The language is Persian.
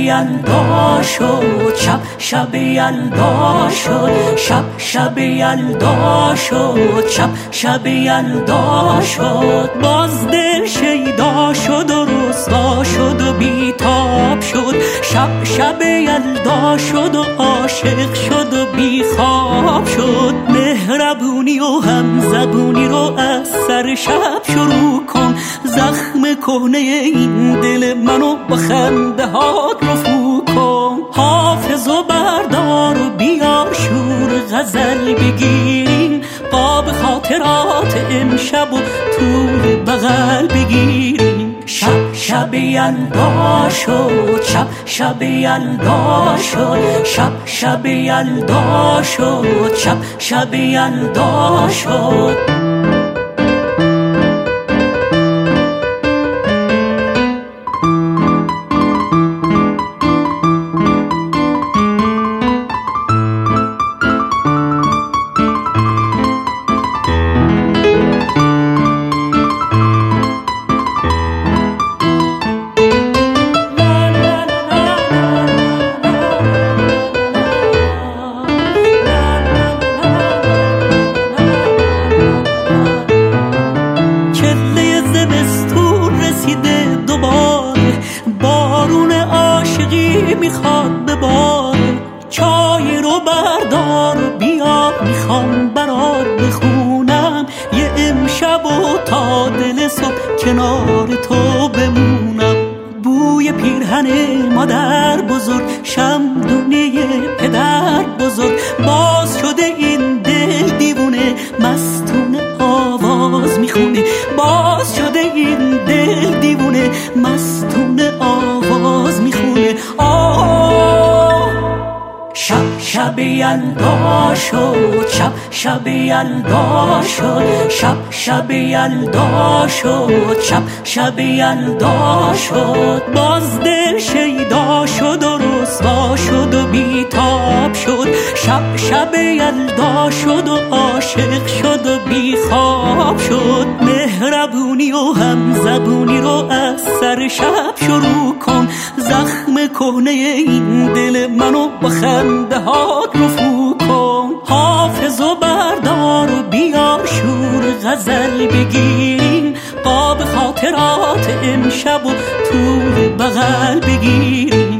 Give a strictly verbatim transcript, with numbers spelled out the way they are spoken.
یلدا شد، شب شب یلدا شد، شب شب یلدا شد، شب شب یلدا شد. باز دل شیدا شد و رسوا شد و بیتاب شد، شب شب یلدا شد و عاشق شد و بیخواب شد. مهربونی و هم زبونی رو از سر شب شروع کن، زخم کهنه این دل منو با خنده هات رفو کن. حافظ و بردار و بیار شور غزل بگیریم، قاب خاطرات امشب و طول بغل بگیریم. شب شب یلدا شد، شب شب یلدا شد، شب شب یلدا شد، شب شب یلدا شد. میخواد به بار چای رو بردار و بیار، میخوام برات بخونم یه امشب و تا دل صبح کنار تو بمونم. بوی پیرهن مادر بزرگ، شمدونی پدر بزرگ، باز شده این دل دیوونه مستونه آواز میخونه. باز شده این دل دیوونه مستونه آواز میخونه. شب شب یلدا شد، شب شب یلدا شد، شب شب یلدا شد، شب شب یلدا شد. باز دل شیدا شد و رسوا شد و بیتاب شد، شب شب یلدا شد و عاشق شد و بیخواب شد. مهربونی و هم زبونی رو از سر شب شروع کن، زخم کهنه این دل منو با خنده هات رفو کن. حافظ و بردار و بیار شور غزل بگیریم، قاب خاطرات امشب و طول بغل بگیریم.